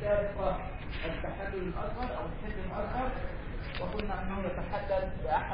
السابقة التحلل الأصغر أو الحل الأصغر، وقلنا أنه يتحلل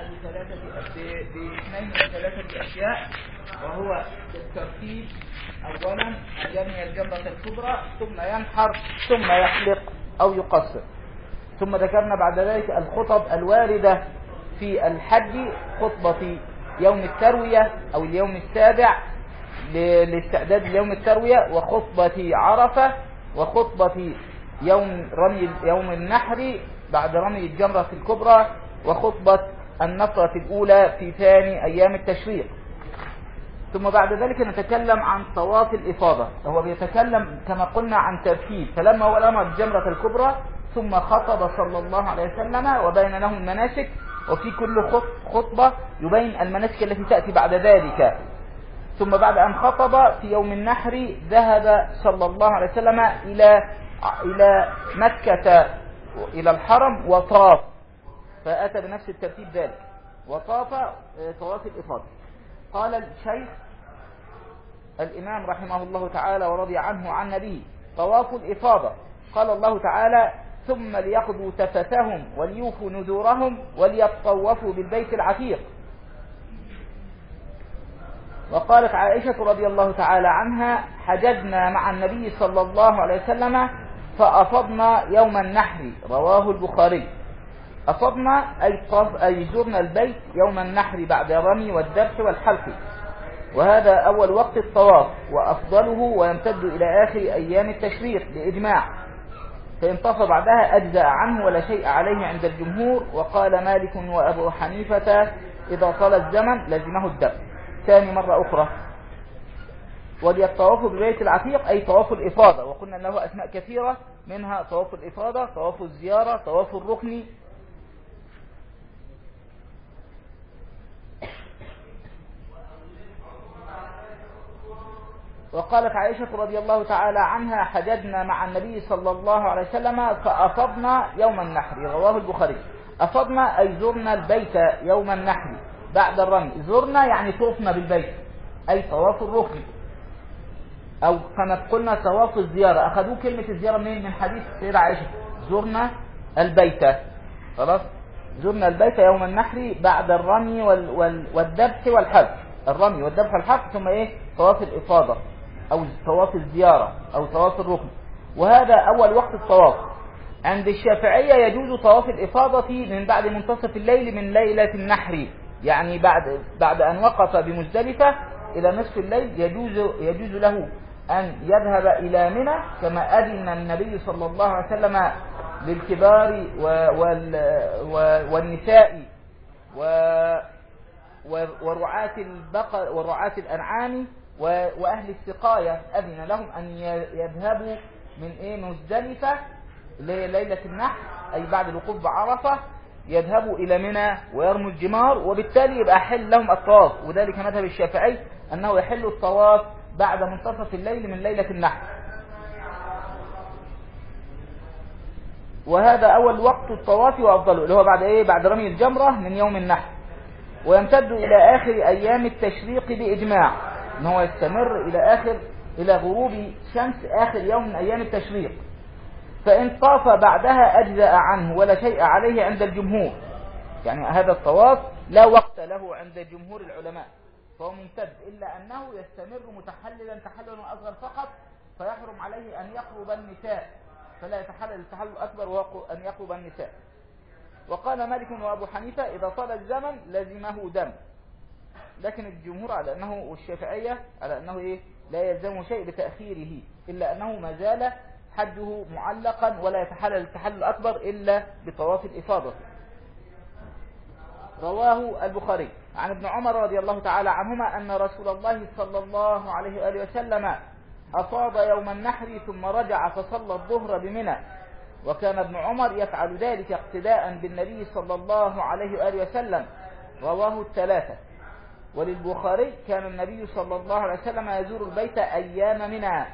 باثنين من ثلاثة أشياء، وهو الترتيب. أولا أن يرمي الجمرة الكبرى ثم ينحر ثم يحلق أو يقصر. ثم ذكرنا بعد ذلك الخطب الواردة في الحج: خطبة يوم التروية أو اليوم السابع لاستعداد يوم التروية، وخطبة عرفة، وخطبة يوم النحر بعد رمي الجمرة الكبرى، وخطبة النفرة الأولى في ثاني أيام التشريق. ثم بعد ذلك نتكلم عن طواف الإفاضة. هو بيتكلم كما قلنا عن ترتيب، فلما هو رمى الجمرة الكبرى ثم خطب صلى الله عليه وسلم وبين لهم المناسك، وفي كل خطبة يبين المناسك التي تأتي بعد ذلك. ثم بعد أن خطب في يوم النحر ذهب صلى الله عليه وسلم إلى مكة إلى الحرم وطاف، فأتى بنفس الترتيب ذلك وطاف طواف الإفاضة. قال الشيخ الإمام رحمه الله تعالى ورضي عنه عن نبيه: طواف الإفاضة، قال الله تعالى: ثم ليقضوا تفتهم وليوفوا نذورهم وليطوفوا بالبيت العتيق. وقالت عائشة رضي الله تعالى عنها: حججنا مع النبي صلى الله عليه وسلم فأفضنا يوم النحر، رواه البخاري. أفضنا أي زرنا البيت يوم النحر بعد الرمي والذبح والحلق، وهذا أول وقت الطواف وأفضله، ويمتد إلى آخر أيام التشريق بإجماع، فإن طاف بعدها أجزأ عنه ولا شيء عليه عند الجمهور. وقال مالك وأبو حنيفة: إذا طال الزمن لزمه الدم. ثاني مرة أخرى: وليطوفوا ببيت العتيق أي طواف الإفاضة، وقلنا له أسماء كثيرة، منها طواف الإفاضة، طواف الزيارة، طواف الركن. وقالت عائشة رضي الله تعالى عنها: حججنا مع النبي صلى الله عليه وسلم فأفضنا يوم النحر، رواه البخاري. أفضنا أي زرنا البيت يوم النحر بعد الرمي. زرنا يعني طوفنا بالبيت، أي طواف الركن، أو كما قلنا طواف الزيارة. أخذوا كلمة الزيارة من حديث سيدة عائشة: زرنا البيت. خلاص، زرنا البيت يوم النحر بعد الرمي والذبح والحلق. الرمي والذبح والحلق، ثم طواف الإفاضة أو طواف الزيارة أو طواف الركن، وهذا أول وقت الطواف. عند الشافعية يجوز طواف الإفاضة من بعد منتصف الليل من ليلة النحر، يعني بعد أن وقف بمزدلفة إلى نصف الليل يجوز له أن يذهب إلى منى، كما أذن النبي صلى الله عليه وسلم للكبار والنساء ورعاة البقر ورعاة الأنعام وأهل السقاية، أذن لهم أن يذهبوا من مزدلفة ليلة النحر، أي بعد الوقوف بعرفة، يذهبوا إلى منى ويرموا الجمار، وبالتالي يبقى حل لهم الطواف. وذلك مذهب الشافعي أنه يحل الطواف بعد منتصف الليل من ليلة النحر، وهذا أول وقت الطواف وأفضله، اللي هو بعد رمي الجمرة من يوم النحر، ويمتد إلى آخر أيام التشريق بإجماع، أنه هو يستمر إلى غروب شمس آخر يوم من أيام التشريق. فإن طاف بعدها أجزأ عنه ولا شيء عليه عند الجمهور، يعني هذا الطواف لا وقت له عند جمهور العلماء، فهو ممتد، إلا أنه يستمر متحللا تحللا أصغر فقط، فيحرم عليه أن يقرب النساء، فلا يتحلل التحلل الأكبر وهو أن يقرب النساء. وقال مالك وأبو حنيفة: إذا طال الزمن لزمه دم، لكن الجمهور على أنه، والشافعية على أنه لا يلزمه شيء بتأخيره، إلا أنه ما زال حجه معلقا ولا يتحلل التحلل الأكبر إلا بطواف الإفاضة. رواه البخاري عن ابن عمر رضي الله تعالى عنهما أن رسول الله صلى الله عليه وآله وسلم أفاض يوم النحر ثم رجع فصلى الظهر بمنى، وكان ابن عمر يفعل ذلك اقتداء بالنبي صلى الله عليه وآله وسلم، رواه الثلاثة. وللبخاري: كان النبي صلى الله عليه وسلم يزور البيت أيام منى.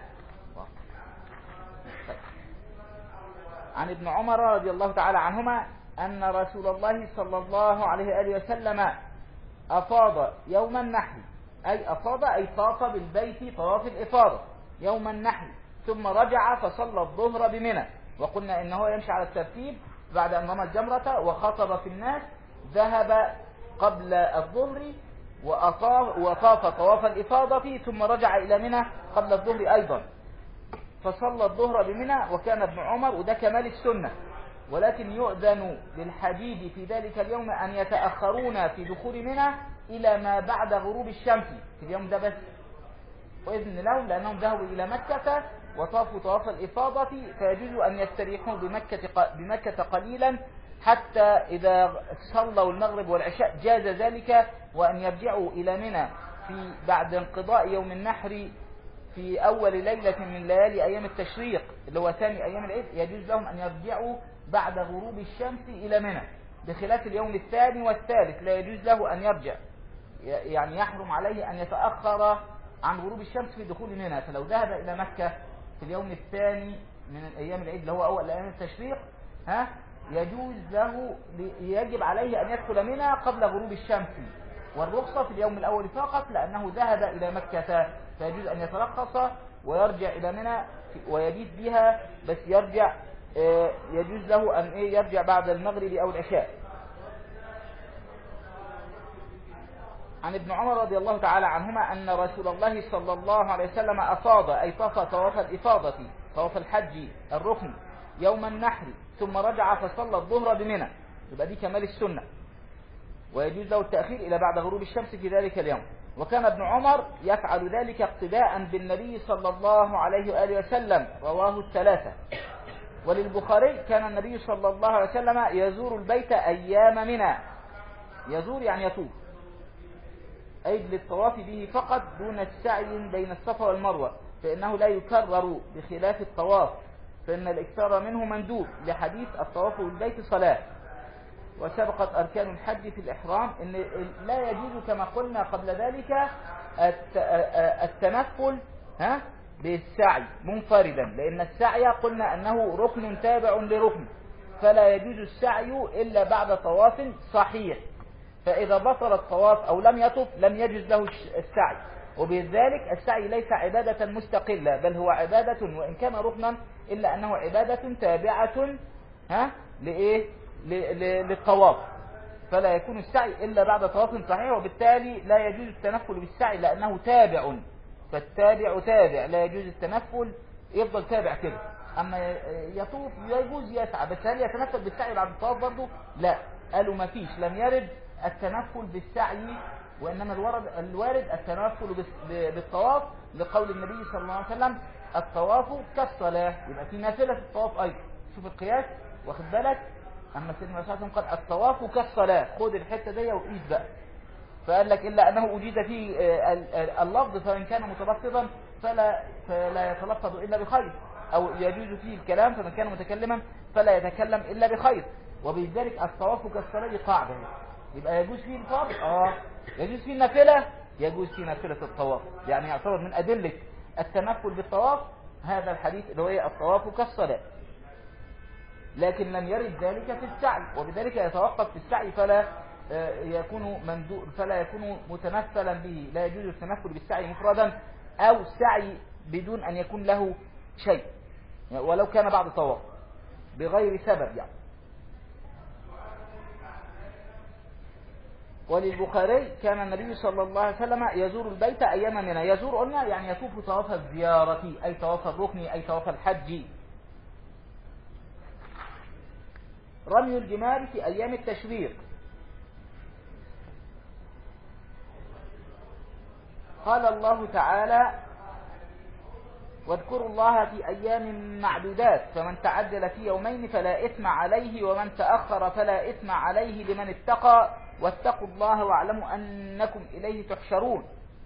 عن ابن عمر رضي الله تعالى عنهما أن رسول الله صلى الله عليه وآله وسلم أفاض يوم النحر، أي أفاض أي طاف بالبيت طواف الإفاضة يوم النحر، ثم رجع فصلى الظهر بمنى، وقلنا إن هو يمشي على الترتيب بعد أن رمى الجمرة وخطب في الناس، ذهب قبل الظهر وطاف طواف الإفاضة ثم رجع إلى منى قبل الظهر أيضا، فصلى الظهر بمنى. وكان ابن عمر، وده كمال السنة، ولكن يؤذن للحجيج في ذلك اليوم أن يتأخرون في دخول منى إلى ما بعد غروب الشمس في اليوم ده بس، وإذن لهم لأنهم ذهبوا إلى مكة وطافوا طواف الإفاضة، فيجوز أن يستريحوا بمكة قليلا حتى إذا صلوا المغرب والعشاء جاز ذلك، وأن يرجعوا إلى منى بعد انقضاء يوم النحر في أول ليلة من ليالي أيام التشريق اللي هو ثاني أيام العيد، يجوز لهم أن يرجعوا بعد غروب الشمس إلى منى، بخلاف اليوم الثاني والثالث لا يجوز له أن يرجع، يعني يحرم عليه أن يتأخر عن غروب الشمس في دخول منى. فلو ذهب إلى مكة في اليوم الثاني من أيام العيد اللي هو أول أيام التشريق يجوز له، يجب عليه أن يدخل منى قبل غروب الشمس، والرخصة في اليوم الأول فقط لأنه ذهب إلى مكة، فيجوز أن يترخص ويرجع إلى منى ويبيت بها، بس يرجع يجوز له أن يرجع بعد المغرب أو العشاء. عن ابن عمر رضي الله تعالى عنهما أن رسول الله صلى الله عليه وسلم أفاض، أي طاف طواف الإفاضة طواف الحج الركن يوم النحر، ثم رجع فصلى الظهر بمنى، يبقى دي كمال السنة، ويجوز له التأخير إلى بعد غروب الشمس في ذلك اليوم. وكان ابن عمر يفعل ذلك اقتداء بالنبي صلى الله عليه وآله وسلم، رواه الثلاثة. وللبخاري كان النبي صلى الله عليه وسلم يزور البيت أيام منى، يزور يعني يطوف، أي للطواف به فقط دون السعي بين الصفا والمروة، فإنه لا يكرر بخلاف الطواف، فإن الإكثار منه مندوب لحديث الطواف بالبيت صلاة. وسبقت أركان الحج في الإحرام إن لا يجوز كما قلنا قبل ذلك التنفل بالسعي منفردا، لأن السعي قلنا أنه ركن تابع لركن، فلا يجوز السعي إلا بعد طواف صحيح، فإذا بطل الطواف أو لم يطف لم يجوز له السعي. وبذلك السعي ليس عبادة مستقلة، بل هو عبادة وإن كان ركنا إلا أنه عبادة تابعة للطواف، فلا يكون السعي إلا بعد طواف صحيح، وبالتالي لا يجوز التنفل بالسعي لأنه تابع، فالتابع تابع، لا يجوز التنفل يفضل تابع كده. أما يطوف يجوز يسعى، بس هل يتنفل بالسعي بعد الطواف برضه؟ لا، قالوا ما فيش، لم يرد التنفل بالسعي، وإنما الوارد التنفل بالطواف، لقول النبي صلى الله عليه وسلم الطواف كالصلاة، يبقى في نافلة في الطواف أيضا. شوف القياس، واخد بالك؟ أما سيدنا صلى الله عليه وسلم قال الطواف كالصلاة، خد الحتة دي وقيس بقى، فقال لك إلا أنه أجيز فيه اللفظ، فإن كان متلفظا فلا يتلفظ إلا بخير، أو يجوز فيه الكلام، فمن كان متكلما فلا يتكلم إلا بخير. وبذلك الطواف كالصلاة قاعدة، يبقى يجوز فيه الفرض يجوز فيه النافلة، يجوز فيه نافلة الطواف، يعني يعتبر من أدلة التنفل بالطواف هذا الحديث اللي هو الطواف كالصلاة، لكن لم يرد ذلك في السعي، وبذلك يتوقف في السعي فلا يكون متنفلا به، لا يجوز التنفل بالسعي مفردا أو السعي بدون أن يكون له شيء، ولو كان بعد طواف بغير سبب يعني. وللبخاري كان النبي صلى الله عليه وسلم يزور البيت أيام منى، يزور قلنا يعني يطوف طواف الزيارة، أي طواف الركن، أي طواف الحج. رمي الجمار في أيام التشريق، قال الله تعالى واذكروا الله في أيام معدودات، فمن تعجل في يومين فلا إثم عليه، ومن تأخر فلا إثم عليه لمن اتقى، واتقوا الله واعلموا أنكم إليه تحشرون.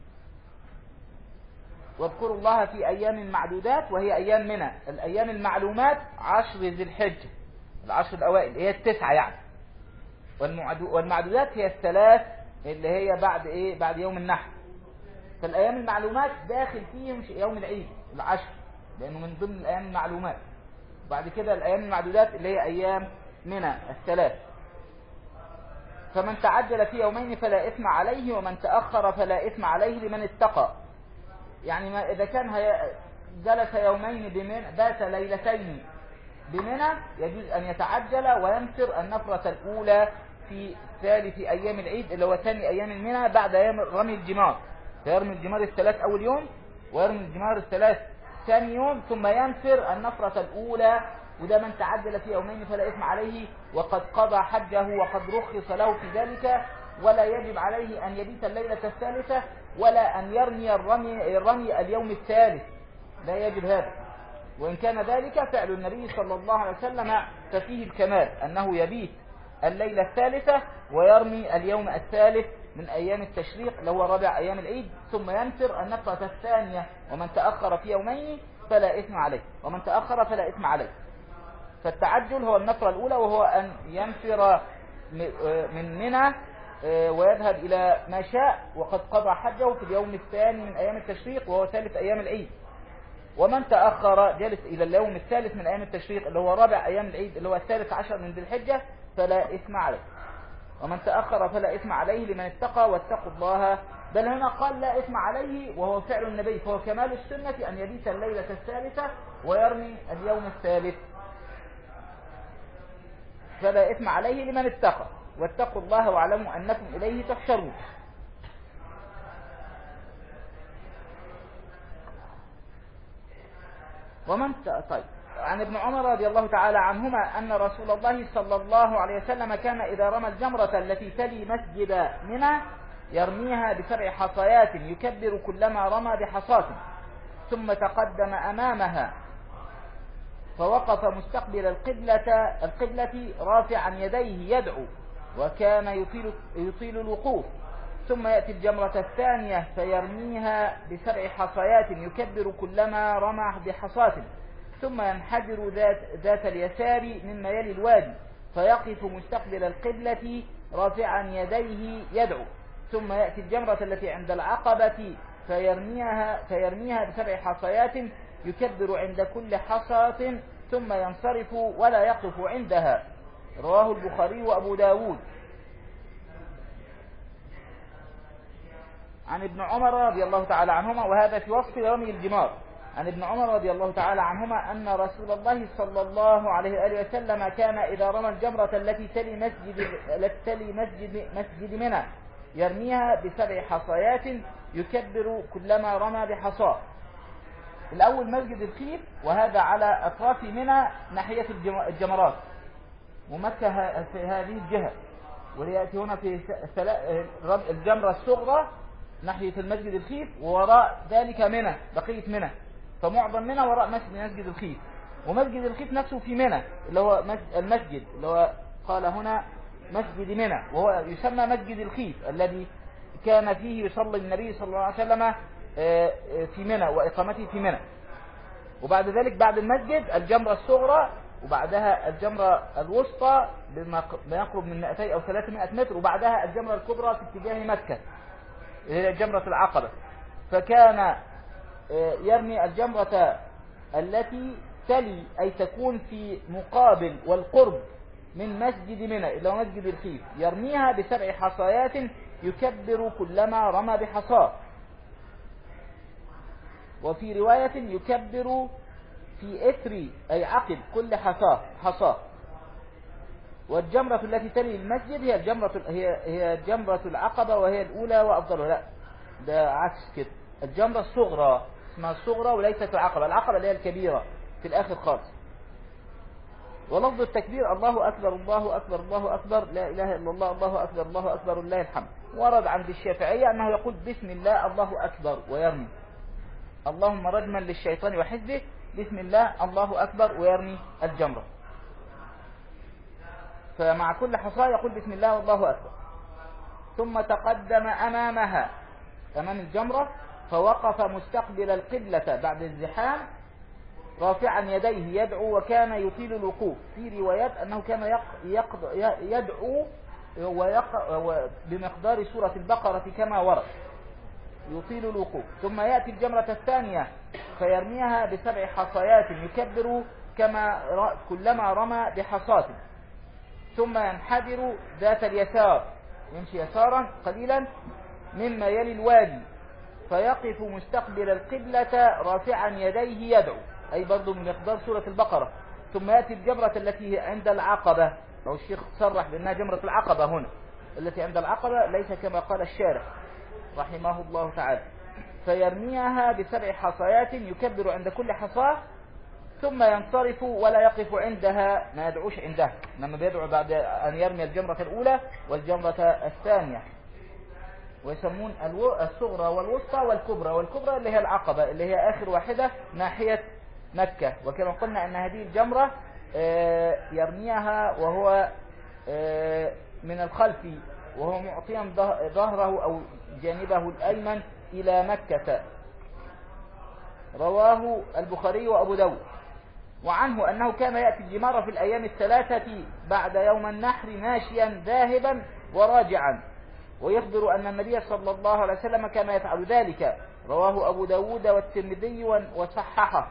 واذكروا الله في أيام معدودات، وهي أيام منى، الأيام المعلومات 10 ذي الحجة، العشر الأوائل هي 9 يعني، والمعدودات هي 3 اللي هي بعد يوم النحر. فالأيام المعلومات داخل فيهم يوم العيد 10 لأنه من ضمن الأيام المعلومات. بعد كده الأيام المعدودات اللي هي أيام منى 3. فمن تعجل في يومين فلا إثم عليه، ومن تأخر فلا إثم عليه لمن اتقى. يعني إذا كان جلس يومين بمنى، بات ليلتين بمنى يجوز أن يتعجل وينفر النفرة الأولى في ثالث أيام العيد اللي هو ثاني أيام المنى بعد أيام رمي الجمار. فيرمي الجمار الثلاث أول يوم، ويرمي الجمار الثلاث ثاني يوم، ثم ينفر النفرة الأولى. وده من تعجل في يومين فلا إثم عليه وقد قضى حجه وقد رخص له في ذلك، ولا يجب عليه أن يبيت الليلة الثالثة ولا أن يرمي الرمي اليوم الثالث، لا يجب هذا. وإن كان ذلك فعل النبي صلى الله عليه وسلم ففيه الكمال أنه يبيت الليلة الثالثة ويرمي اليوم الثالث من أيام التشريق اللي هو رابع أيام العيد، ثم ينفر النفرة الثانية. ومن تأخر في يومين فلا إثم عليه، ومن تأخر فلا إثم عليه. فالتعجل هو النفرة الأولى، وهو أن ينفر من منى ويذهب إلى ما شاء وقد قضى حجه في اليوم الثاني من أيام التشريق وهو ثالث أيام العيد. ومن تأخر جلس إلى اليوم الثالث من أيام التشريق اللي هو رابع أيام العيد اللي هو 13 من ذي الحجة فلا إثم عليه. ومن تأخر فلا إثم عليه لمن اتقى واتقوا الله. بل هنا قال لا إثم عليه وهو فعل النبي، فهو كمال السنة أن يبيت الليلة الثالثة ويرمي اليوم الثالث. فلا إثم عليه لمن اتقى واتقوا الله واعلموا أنكم إليه تحشرون. طيب، عن ابن عمر رضي الله تعالى عنهما أن رسول الله صلى الله عليه وسلم كان إذا رمى الجمرة التي تلي مسجد منى يرميها ب7 حصيات يكبر كلما رمى بحصاة، ثم تقدم أمامها فوقف مستقبل القبلة رافعا يديه يدعو، وكان يطيل الوقوف. ثم يأتي الجمرة الثانية فيرميها ب7 حصيات يكبر كلما رمى بحصاة، ثم ينحدر ذات اليسار مما يلي الوادي فيقف مستقبل القبلة رافعا يديه يدعو. ثم يأتي الجمرة التي عند العقبة فيرميها ب7 حصيات يكبر عند كل حصاة ثم ينصرف ولا يقف عندها. رواه البخاري وأبو داود. عن ابن عمر رضي الله تعالى عنهما، وهذا في وصف رمي الجمار، عن ابن عمر رضي الله تعالى عنهما أن رسول الله صلى الله عليه وآله وسلم كان إذا رمى الجمرة التي تلي مسجد منى يرميها ب7 حصيات يكبر كلما رمى بحصاه. الأول مسجد الخيف، وهذا على أطراف منى ناحية الجمرات، ومكة في هذه الجهة، وليأتي هنا في الجمرة الصغرى ناحية المسجد الخيف، ووراء ذلك منى بقية منى، فمعظم منى وراء مسجد الخيف. ومسجد الخيف نفسه في منى اللي هو المسجد اللي هو قال هنا مسجد منى، وهو يسمى مسجد الخيف الذي كان فيه يصلي النبي صلى الله عليه وسلم في منى وإقامته في منى. وبعد ذلك بعد المسجد الجمرة الصغرى، وبعدها الجمرة الوسطى بما يقرب من 200 أو 300 متر، وبعدها الجمرة الكبرى في اتجاه مكة هي جمرة العقبة. فكان يرمي الجمرة التي تلي أي تكون في مقابل والقرب من مسجد منى إلى مسجد الخيف يرميها ب7 حصيات يكبر كلما رمى بحصاه. وفي رواية يكبر في إثر أي عقب كل حصاه. والجمرة التي تلي المسجد هي جمرة العقبة، وهي الأولى وأفضلها. لا، ده عكس كده، الجمرة الصغرى اسمها الصغرى وليست العقبة. العقبة اللي هي الكبيرة في الآخر خالص. ولفظ التكبير الله أكبر الله أكبر الله أكبر لا إله إلا الله الله أكبر الله أكبر لله الحمد. ورد عند الشافعية أنه يقول بسم الله الله أكبر ويرمي اللهم رجما للشيطان وحزبه، بسم الله الله أكبر ويرمي الجمرة. فمع كل حصاة يقول بسم الله والله أكبر. ثم تقدم أمامها أمام الجمرة فوقف مستقبل القبلة بعد الزحام رافعا يديه يدعو، وكان يطيل الوقوف. في روايات أنه كان يدعو بمقدار سورة البقرة كما ورد، يطيل الوقوف. ثم يأتي الجمرة الثانية فيرميها ب7 حصيات يكبر كلما رمى بحصاة، ثم ينحدر ذات اليسار يمشي يسارا قليلا مما يلي الوادي فيقف مستقبل القبلة رافعا يديه يدعو، أي برضو من مقدار سورة البقرة. ثم يأتي الجمرة التي هي عند العقبة، لو الشيخ صرح بأنها جمرة العقبة هنا التي عند العقبة ليس كما قال الشارح رحمه الله تعالى، فيرميها ب7 حصيات يكبر عند كل حصاة ثم ينصرف ولا يقف عندها، ما يدعوش عندها، إنما بيدعو بعد أن يرمي الجمرة الأولى والجمرة الثانية. ويسمون الصغرى والوسطى والكبرى، والكبرى اللي هي العقبة اللي هي آخر واحدة ناحية مكة. وكما قلنا أن هذه الجمرة يرميها وهو من الخلف، وهو معطيا ظهره أو جانبه الأيمن إلى مكة. رواه البخاري وأبو داود. وعنه أنه كان يأتي الجمار في الأيام الثلاثة بعد يوم النحر ماشيا ذاهبا وراجعا، ويخبر أن النبي صلى الله عليه وسلم كان يفعل ذلك. رواه أبو داود والترمذي وصححه.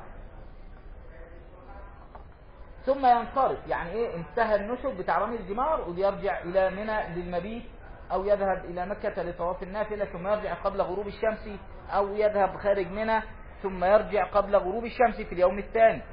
ثم ينصرف، يعني إيه؟ انتهى النسك بتاع رمي الجمار ويرجع إلى منى للمبيت، أو يذهب إلى مكة لطواف النافلة ثم يرجع قبل غروب الشمس، أو يذهب خارج منى ثم يرجع قبل غروب الشمس في اليوم الثاني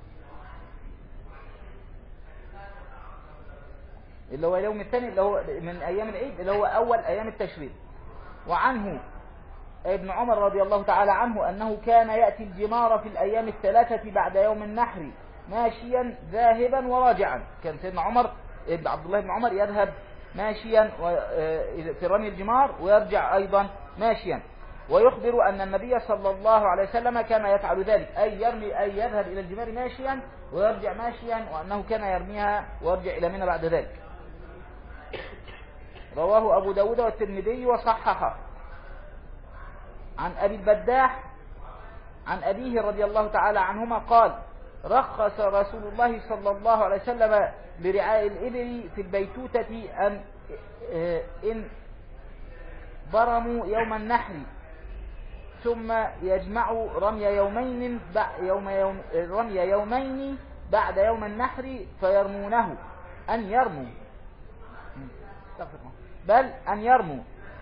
اللي هو اليوم الثاني اللي هو من أيام العيد اللي هو أول أيام التشريق. وعنه ابن عمر رضي الله تعالى عنه أنه كان يأتي الجمار في الأيام الثلاثة بعد يوم النحر ماشيا ذاهبا وراجعا. كان سيدنا عمر عبد الله بن عمر يذهب ماشيا في رمي الجمار ويرجع أيضا ماشيا. ويخبر أن النبي صلى الله عليه وسلم كان يفعل ذلك، أي يرمي أي يذهب إلى الجمار ماشيا ويرجع ماشيا، وأنه كان يرميها ويرجع إلى منى بعد ذلك. رواه أبو داود والترمذي وصححه. عن أبي البداح عن أبيه رضي الله تعالى عنهما قال: رخص رسول الله صلى الله عليه وسلم لرعاء الإبل في البيتوتة إن برموا يوم النحر ثم يجمعوا رمي يومين بعد يوم النحر فيرمونه أن يرموا بل أن يرموا،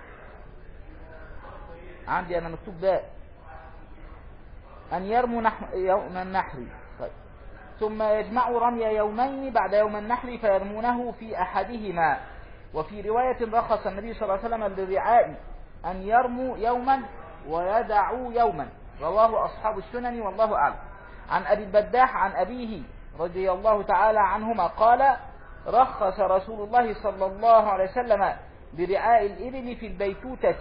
عندي أنا مكتوب ده أن يرموا يوم النحر. طيب. ثم يجمعوا رمي يومين بعد يوم النحر فيرمونه في أحدهما. وفي رواية رخص النبي صلى الله عليه وسلم للرعاء أن يرموا يوما ويدعوا يوما. رواه أصحاب السنن والله أعلم. عن أبي البداح عن أبيه رضي الله تعالى عنهما قال: رخص رسول الله صلى الله عليه وسلم لرعاء الإبل في البيتوتة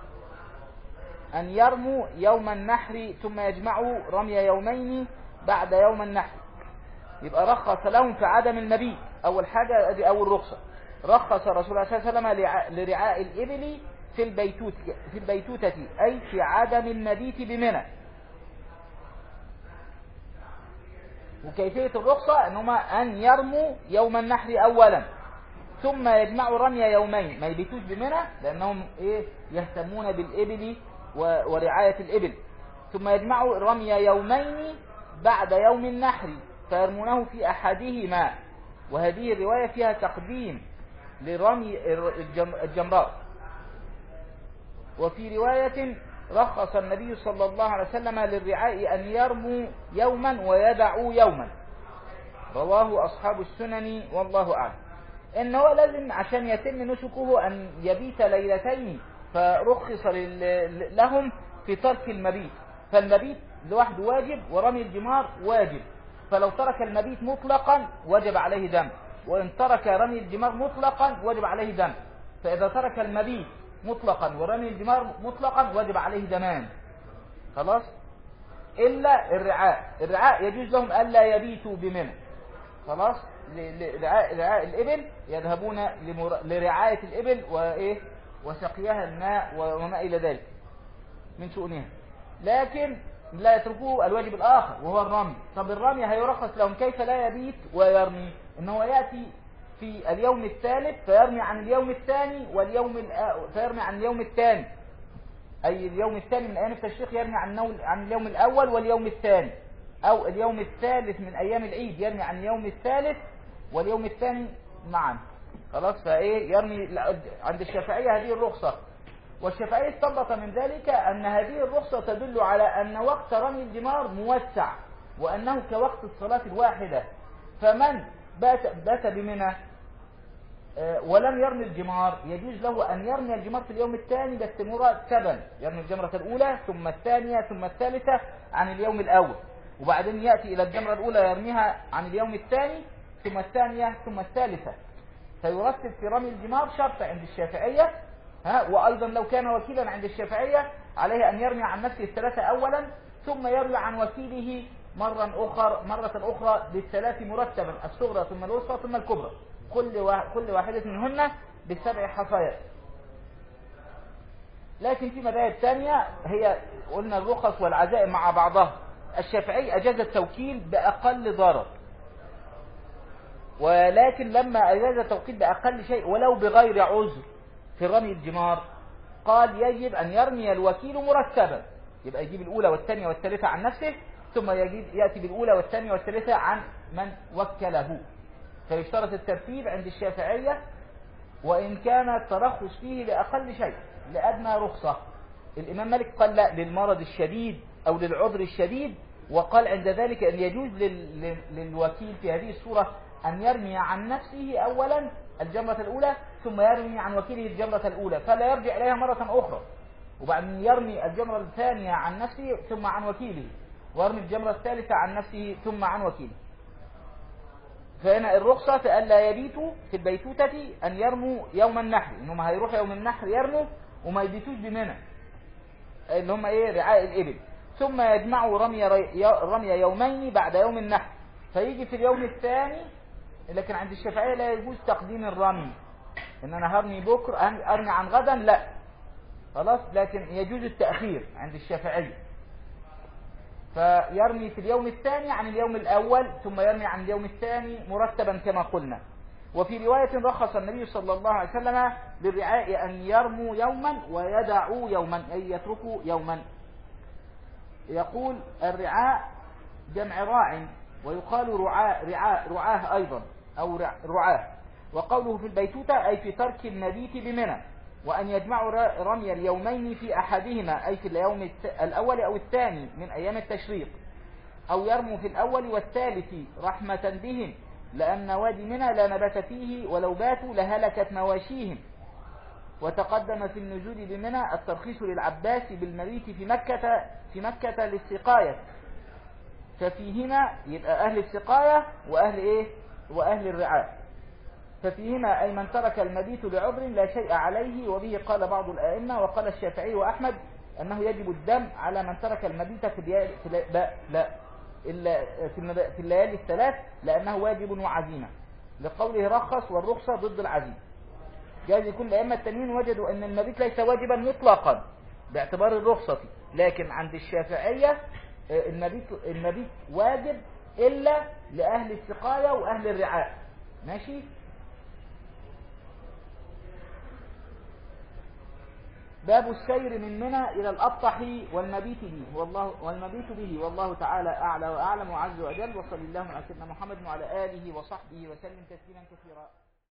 أن يرموا يوم النحر ثم يجمعوا رمي يومين بعد يوم النحر. يبقى رخص لهم في عدم المبيت. أول حاجة دي أول رخصة، رخص رسول الله صلى الله عليه وسلم لرعاء الإبل في البيتوتة أي في عدم المبيت بمنى. وكيفية الرخصة أنهما أن يرموا يوم النحر أولا ثم يجمعوا رمي يومين، ما يبيتوش بمنى لأنهم يهتمون بالإبل ورعاية الإبل، ثم يجمعوا رمي يومين بعد يوم النحر فيرمونه في أحدهما. وهذه الرواية فيها تقديم لرمي الجمرات. وفي رواية رخص النبي صلى الله عليه وسلم للرعاء أن يرموا يوما ويدعوا يوما. رواه أصحاب السنن والله أعلم. إنه لازم عشان يتم نسكه أن يبيت ليلتين، فرخص لهم في ترك المبيت. فالمبيت لوحده واجب ورمي الجمار واجب، فلو ترك المبيت مطلقا وجب عليه دم، وإن ترك رمي الجمار مطلقا وجب عليه دم. فإذا ترك المبيت مطلقا ورمي الجمار مطلقا وجب عليه دمان. خلاص. إلا الرعاء يجوز لهم ألا يبيتوا بمنى. خلاص. رعاء الإبل يذهبون لرعاية الإبل وسقيها الماء وما إلى ذلك من شؤونها، لكن لا يتركوه الواجب الآخر وهو الرمي. طب الرمي هيرخص لهم كيف لا يبيت ويرمي؟ إنه يأتي في اليوم الثالث فيرمي عن اليوم الثاني فيرمي عن اليوم الثاني، أي اليوم الثاني من أيام التشريق يرمي عن اليوم الأول واليوم الثاني، أو اليوم الثالث من أيام العيد يرمي عن اليوم الثالث واليوم الثاني معا. خلاص. يرمي عند الشافعية هذه الرخصة. والشافعية استنبط من ذلك أن هذه الرخصة تدل على أن وقت رمي الجمار موسع، وأنه كوقت الصلاة الواحدة، فمن بات بمنى ولم يرمي الجمار يجوز له أن يرمي الجمار في اليوم الثاني بس مرتبا، يرمي الجمرة الأولى ثم الثانية ثم الثالثة عن اليوم الأول، وبعدين يأتي إلى الجمرة الأولى يرميها عن اليوم الثاني ثم الثانية ثم الثالثة. فيرتب في رمي الجمار شرط عند الشافعية، وأيضا لو كان وكيلا عند الشافعية عليه أن يرمي عن نفسه الثلاثة أولا ثم يرمي عن وكيله مرة أخرى بالثلاث مرتبا، الصغرى ثم الوسطى ثم الكبرى، كل واحدة منهن ب7 حصيات. لكن في مذاهب ثانية هي قلنا الرخص والعزائم مع بعضها. الشافعي أجاز التوكيل بأقل ضرر، ولكن لما أجاز التوكيل بأقل شيء ولو بغير عذر في رمي الجمار قال يجب أن يرمي الوكيل مرتبا، يبقى يجيب الأولى والثانية والثالثة عن نفسه ثم يأتي بالأولى والثانية والثالثة عن من وكله. فيشترط الترتيب عند الشافعية وإن كان الترخص فيه لأقل شيء لأدنى رخصة. الإمام مالك قال لا للمرض الشديد أو للعذر الشديد، وقال عند ذلك أن يجوز للوكيل في هذه الصورة أن يرمي عن نفسه أولا الجمرة الأولى ثم يرمي عن وكيله الجمرة الأولى فلا يرجع إليها مرة أخرى، وبعدين يرمي الجمرة الثانية عن نفسه ثم عن وكيله، ويرمي الجمرة الثالثة عن نفسه ثم عن وكيله. فهنا الرخصة فألا يبيتوا في البيتوتة أن يرموا يوم النحر، إنهم هيروح يوم النحر يرموا وما يبيتوش بمنى اللي هم رعاء الإبل، ثم يجمعوا رمي يومين بعد يوم النحر، فيجي في اليوم الثاني. لكن عند الشافعية لا يجوز تقديم الرمي، إن أنا هرمي بكرة أرمي عن غدا، لا خلاص، لكن يجوز التأخير عند الشافعية، فيرمي في اليوم الثاني عن اليوم الأول ثم يرمي عن اليوم الثاني مرتبا كما قلنا. وفي رواية رخص النبي صلى الله عليه وسلم للرعاء أن يرموا يوما ويدعوا يوما، أي يتركوا يوما. يقول الرعاء جمع راع، ويقال رعاه أيضا أو رعاه. وقوله في البيتوتة أي في ترك المبيت بمنى، وأن يجمعوا رمي اليومين في أحدهما أي في اليوم الأول أو الثاني من أيام التشريق، أو يرموا في الأول والثالث رحمة بهم، لأن وادي منى لا نبات فيه ولو باتوا لهلكت مواشيهم. وتقدم في النزول بمنى الترخيص للعباس بالمبيت في مكة للسقاية، ففيهما يبقى أهل السقاية وأهل الرعاء، ففيهما أي من ترك المبيت لعذر لا شيء عليه. وبه قال بعض الآئمة، وقال الشافعي وأحمد أنه يجب الدم على من ترك المبيت في الليالي الثلاث لأنه واجب وعزيمة، لقوله رخص والرخصة ضد العزيمة. جاز يكون الأئمة التانيين وجدوا أن المبيت ليس واجبا مطلقا باعتبار الرخصة، لكن عند الشافعية المبيت واجب إلا لأهل السقاية وأهل الرعاء. ماشي. باب السير من منى إلى الأبطح والمبيت به والله تعالى أعلى وأعلم وعز وجل. وصلى الله على سيدنا محمد وعلى آله وصحبه وسلم تسليما كثيرا.